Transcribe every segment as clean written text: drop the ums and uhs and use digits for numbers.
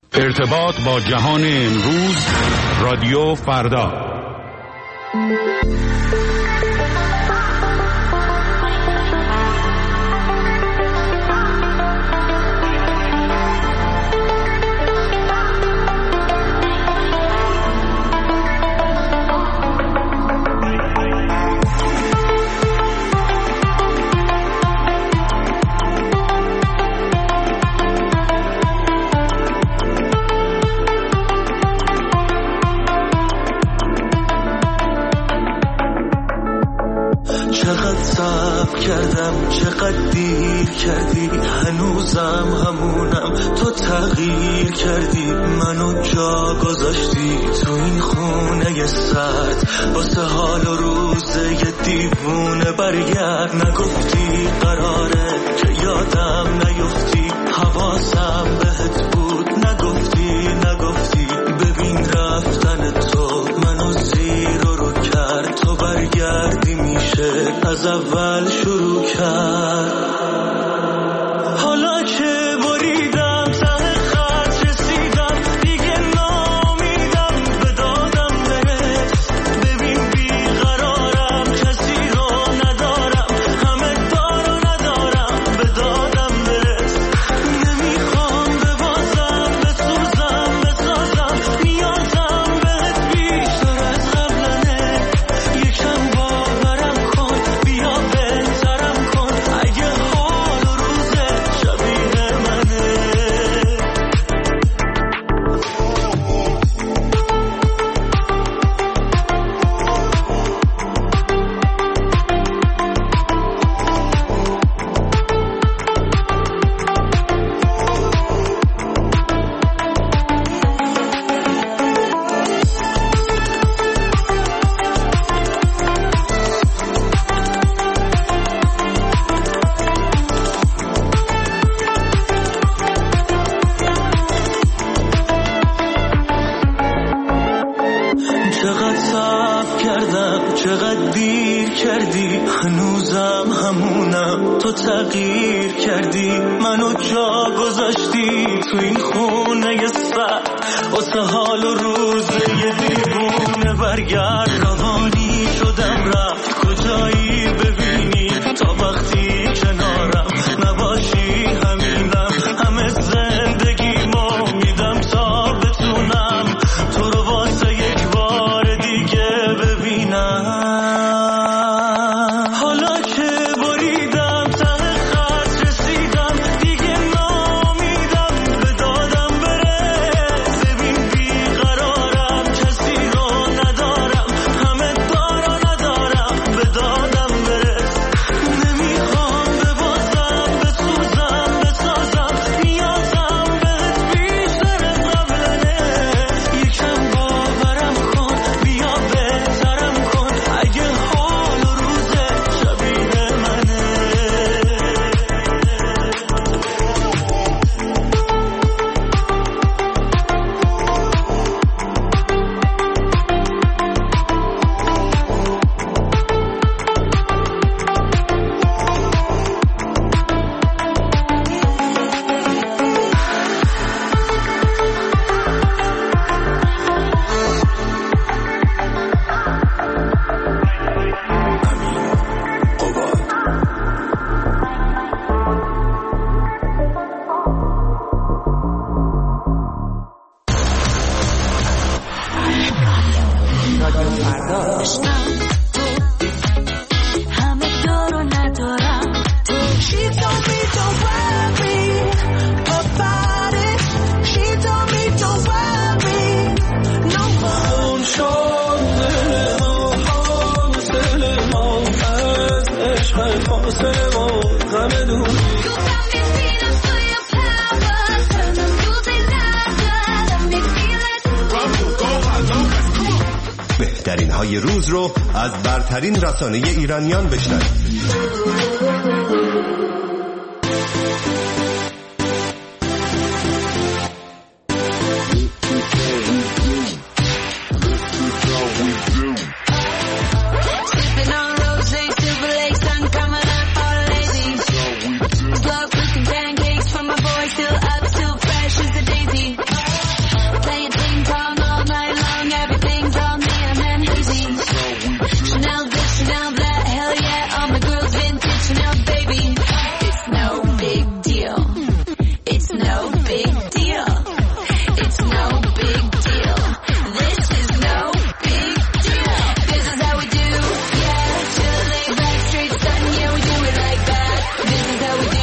ارتباط با جهان امروز، رادیو فردا. چقدر دیر کردی، هنوزم همونم، تو تغییر کردی، منو جا گذاشتی تو این خونه سرد، واسه حال و روزه یه دیوونه برگرد. نگفتی قراره که یادم نیفتی، حواسم بهت بود، نگفتی ببین رفتن تو منو زیر رو کرد، تو برگردی میشه از اول شروع کرد. حالا که بریدم ته خط رسیدم، دیگه نامیدم به دادم برس. ببین بیقرارم، کسی رو ندارم، همه دارو ندارم، به دادم برس. نمیخوام ببازم، بسوزم، بسازم، نیازم بهت بیشتر از قبلنه. یکم باورم کن، بیا بهترم کن، اگه حال و روزه شبیه منه. چقدر صبر کردم، چقدر دیر کردی، هنوزم همونم، تو تغییر کردی، منو جا گذاشتی تو این خونه سرد، واسه حال و روزه یه دیوونه برگرد. روانی شدم رفت کجایی ببینی، تا وقتی کنارم نباشی همینم، همه زندگیمو میدم تا بتونم تو رو واسه یک بار دیگه ببینم. حالا که بریدم ته خط رسیدم، دیگه نامیدم به دادم برس. ببین بیقرارم، کسی رو ندارم، همه دارو ندارم، به دادم برس. نمیخوام ببازم، بسوزم، بسازم، نیازم بهت بیشتر از قبلنه. یکم باورم کن، بیا بهترم کن، اگه حال و روزه شبیه منه. همه دارو ندارم، تو She told me don't worry about it. She told me don't worry no more. اون شد دل ما از عشق فاصله ما غم دور. بهترین های روز رو از برترین رسانه ایرانیان بشنوید. big deal. It's no big deal. This is no big deal. This is how we do. Yeah, chill, lay back, straight sun. Yeah, we do it like that. This is how we do.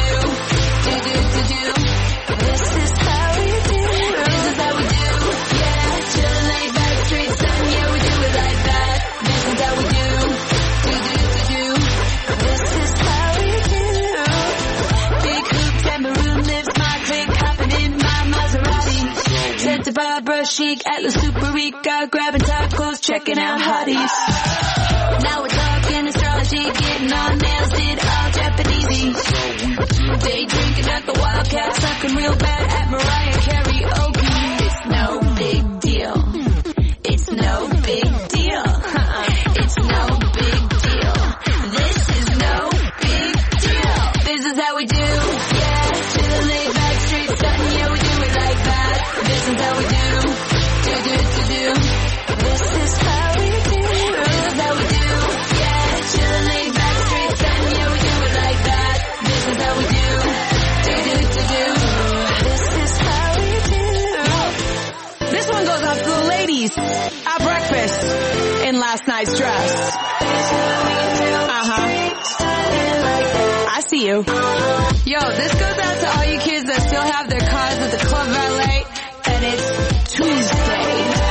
This is how we do. This is how we do. Yeah, chill, lay back, straight sun. Yeah, we do it like that. This is how we do. This is how we do. Big hoop, tambourine lips, my click, hopping in my Maserati. Santa Barbara chic, Atlas Super Rica, grabbing tacos, checking out hotties. Now we're talking astrology, getting our nails did all Japanesey. Day drinking at the Wildcat, sucking real bad at Mariah karaoke. It's no big deal. It's no big deal. It's no big deal. This is no big deal. This is how we do. Yeah, chill, lay back, straight sun. Yeah, we do it like that. This is how we do. This is how we do. This is how we do. Yeah, chill, lay back, straight sun. Yeah, we do it like that. This is how we do. This is how we do. This one goes out to the ladies at breakfast in last night's dress. I see you. Yo, this goes out to all you kids that still have their cars at the club valet, and it's Tuesday.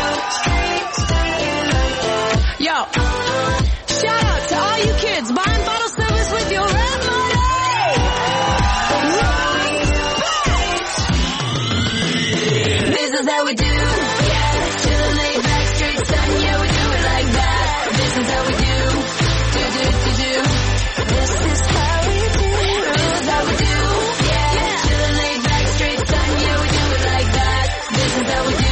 Yo, shout out to all you kids buying bottle service with your rent money. This is how we do. Yeah, chill, lay back, straight sun. Yeah, we do it like that. This is how we do. This is how we do. This is how we do. Yeah, chill, lay back, straight sun. Yeah, we do it like that. This is how we do.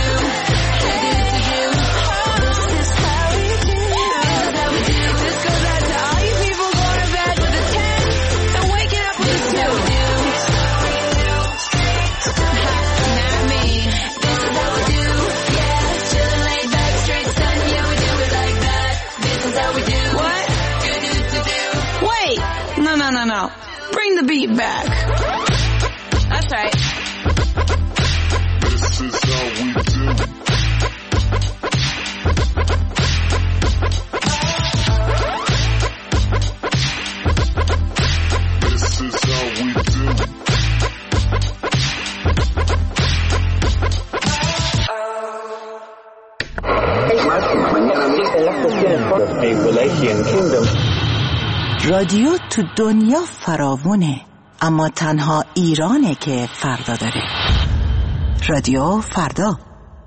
This is how we do. This is how we do. This goes out to all you people going to bed with a 10 and waking up with a 2. Not me. This is how we do. Yeah, chill, lay back, straight sun. Yeah, we do it like that. This is how we do. What? Wait. No. Bring the beat back. That's right. This is how we do. This is how we do. رادیو تو دنیا فراوونه، اما تنها ایرانه که فردا داره. رادیو فردا.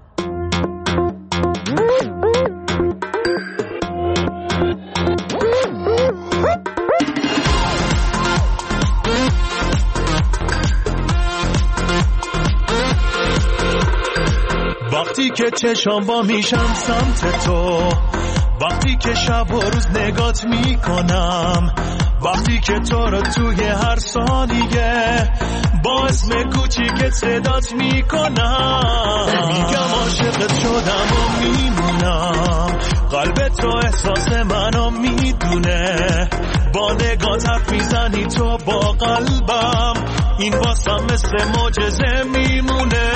وقتی که چشام با میشم سمت تو، وقتی که شب و روز نگات میکنم، وقتی که تو رو توی هر ثانیه با اسم کوچیکت صدات میکنم، میگم عاشقت شدم و میمونم، قلب تو احساس منو میدونه، با نگات حرف میزنی تو با قلبم، این واسم مثل معجزه میمونه.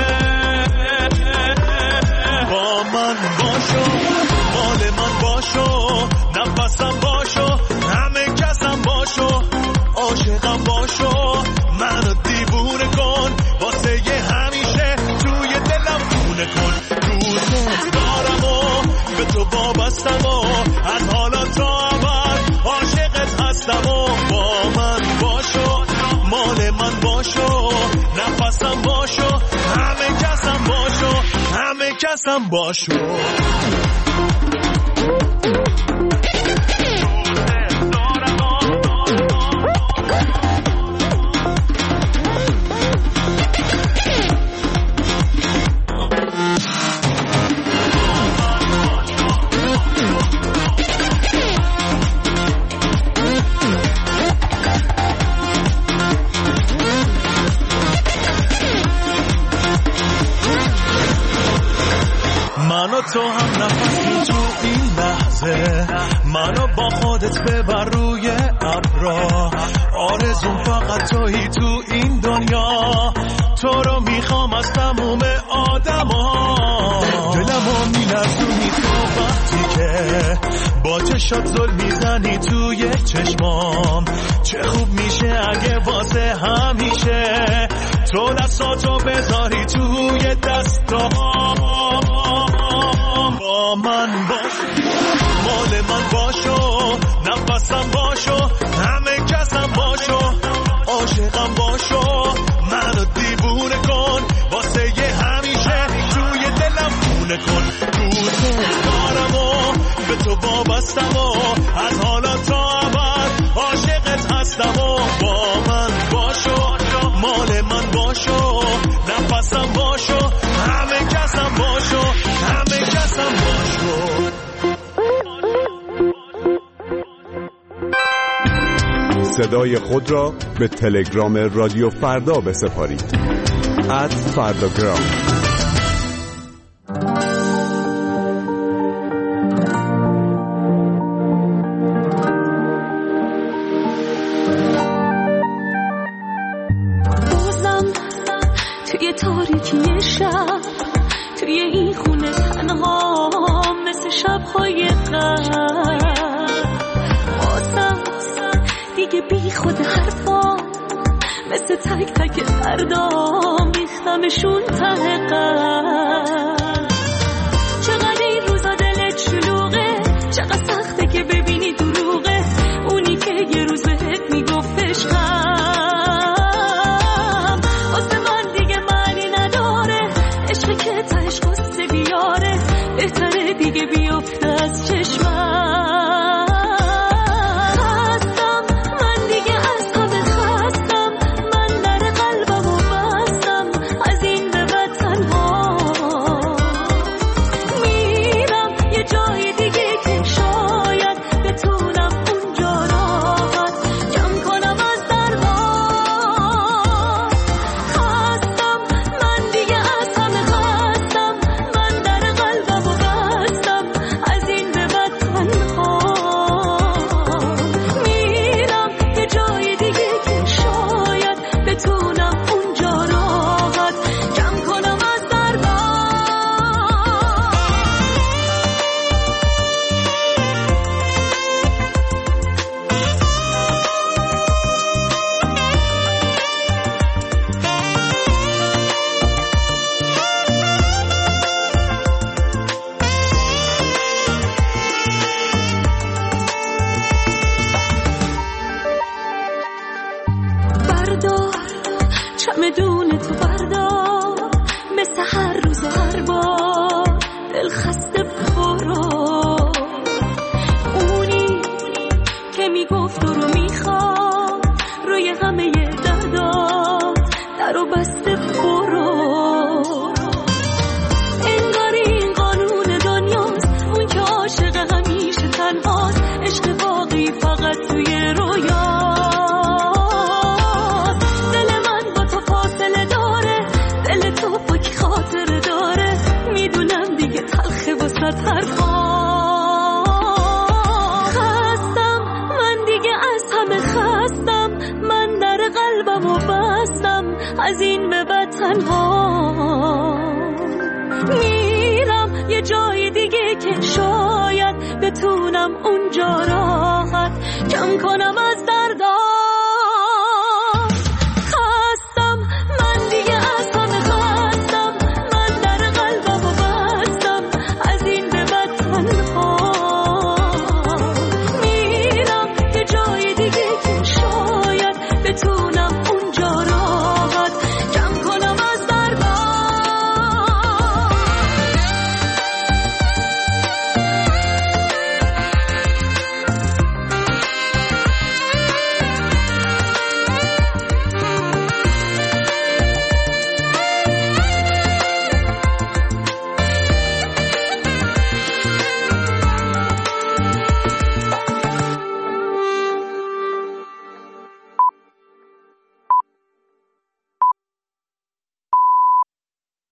با من باشو، مال من باشو، نفسم باشو، همه کسم باشو، عاشقم باشو، منو دیوونه کن، واسه یه همیشه توی دلم خونه کن، دوست دارم و به تو وابستم و از حالا تا ابد عاشقت هستم و با من باشو، مال من باشو، نفسم باشو، همه کسم باشو، همه کسم باشو. منو تو هم نفسی تو این لحظه، منو با خودت ببر روی ابرا، آرزوم فقط تویی تو این دنیا، تو رو میخوام از تموم آدما. دلمو میلرزونی تو وقتی که با چشات زل میزنی توی چشمام. چه خوب میشه اگه واسه همیشه تو دستاتو بذاری توی دستام. با من باش، مال من باشو، نفسم باشو، همه کسم باشو، عاشقم باشو، منو دیوونه کن، واسه یه همیشه توی دلم خونه کن. روزگارمو به تو وابستم و از حالا تا ابد عاشقت هستم. و با من باشو، مال من باشو، نفسم باشو، همه کسم باشو، همه کسم باشو. صدای خود را به تلگرام رادیو فردا بسپارید. @فرداگرام. بازم توی تاریکی شب، توی این خونه تنها مثل شب‌های قبل. دیگه بی خود حرفا مثل تک تک اردام میختمشون ته قلب. چقدر این روزا دلت شلوغه، چقدر سخته که ببینی دروغه اونی که یه روز بهت میگفت عشقم. واسه من دیگه معنی نداره، عشقی که تهش قصه بیاره، بهتره دیگه بیفته از چشمم. چمدون تو بردار، مثل هر روز هر بار دل خسته برو. اونی که میگفت رو میخواد روی همه دردات در و بسته برو. انگار این قانون دنیاست، اون که عاشق همیشه تنهاست، عشق واقعی فقط توی رویا. خستم من دیگه از همه، خستم من در قلبم و بستم، از این به بعد تنها میرم یه جای دیگه که شاید بتونم اونجا راحت کم کنم از